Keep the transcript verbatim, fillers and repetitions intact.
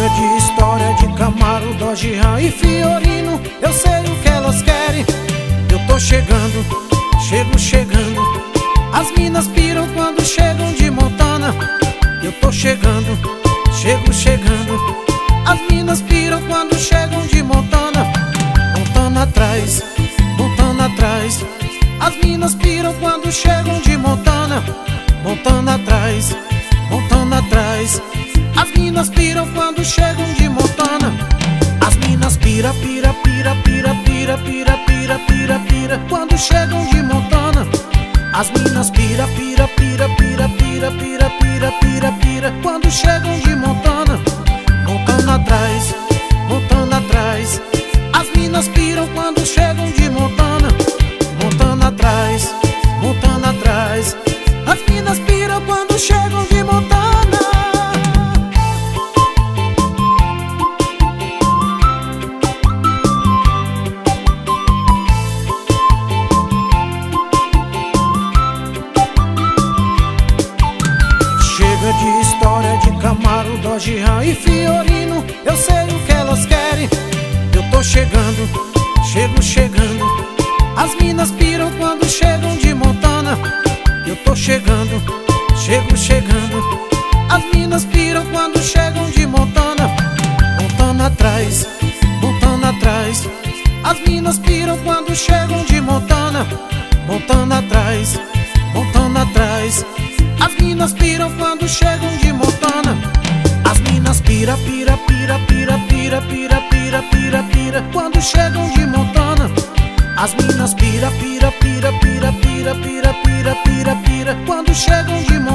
Chega de história de Camaro, Dodge, Ram e Fiorino. Eu sei o que elas querem. Eu tô chegando, chego chegando. As minas piram quando chegam de Montana. Eu tô chegando, chego chegando. As minas piram quando chegam de Montana. Montana atrás, Montana atrás. As minas piram quando chegam de Montana. Montana atrás, Montana atrás. As minas piram quando chegam de Montana. As minas pira, pira, pira, pira, pira, pira, pira, pira, pira quando chegam de Montana. As minas pira, pira, pira, pira, pira, pira, pira, pira, pira quando chegam de Montana. Montana atrás, Montana atrás. As minas piram quando chegam de Montana. Montana atrás, Montana atrás. As minas piram quando chegam de Montana. Chega de história de Camaro, Dodge, Ram e Fiorino. Eu sei o que elas querem. Eu tô chegando, chego chegando. As minas piram quando chegam de Montana. Eu tô chegando, chego chegando. As minas piram quando chegam de Montana. Montana atrás, Montana atrás. As minas piram quando chegam de Montana. Montana atrás, Montana atrás. As minas piram quando chegam de Montana. As minas pira, pira, pira, pira, pira, pira, pira, pira, pira quando chegam de Montana. As minas pira, pira, pira, pira, pira, pira, pira, pira, pira quando chegam de Montana.